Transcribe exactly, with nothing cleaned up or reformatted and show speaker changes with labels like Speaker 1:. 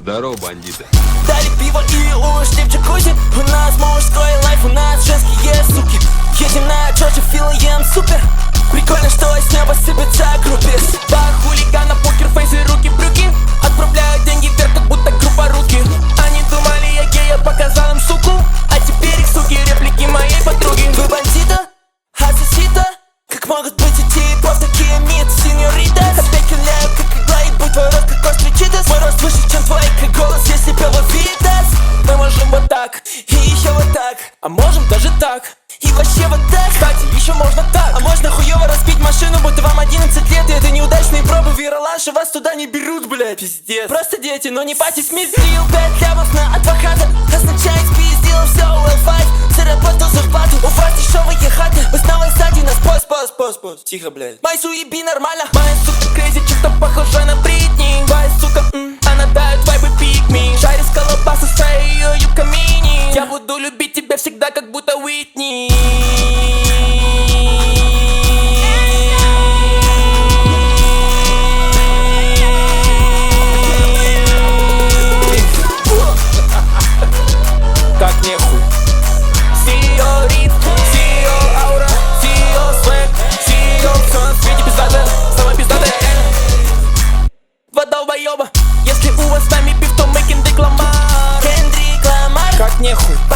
Speaker 1: Здорово, бандиты.
Speaker 2: Дали пиво и ушли в джакузи. У нас мужской лайф, у нас женские суки. Едем на Джорджи, филаем супер. Прикольно, что с неба сыпется группис. Два хулигана, покерфейсы, руки-брюки. Отправляют деньги вверх, как будто группа руки. Они думали, я гей, я показал им суку. А теперь их суки, реплики моей подруги. Вы бандита? Асасита? Как могут быть эти просто такие мид, сеньорита? Опять киляю, как игла, и будь твой рот, как острый читас. Мой рост выше, чем твой, как голос, если пел Витас. Мы можем вот так, и еще вот так, а можем даже так, и вообще вот так. Кстати, еще можно так. А можно хуёво разбить машину, будто вам одиннадцать лет. И это неудачные пробы, виролаж, и вас туда не берут, блядь. Пиздец. Просто дети, но не пати Смит. Стил пять лямов на адвоката означает спиздил все у эл пять. Заработал зарплату, у вас дешевые хаты. Вы снова сзади нас, пост, пост, пост, пост. Тихо, блядь. Май суеби нормально. Моя сука крейзи, чем-то похожа на Бритни. Твоя сука, м, она дает вайбы пикми. Шарит с колобаса, стою юбка мини. Я буду любить тебя всегда, как будто Уитни. Как нехуй. Сиорит, сио аура, сио свек, сио все на свете пиздатое, самое пиздатое. Два долбоеба, если у вас с нами пив, то мы Кендрик Ламар. Кендрик Ламар. Как нехуй.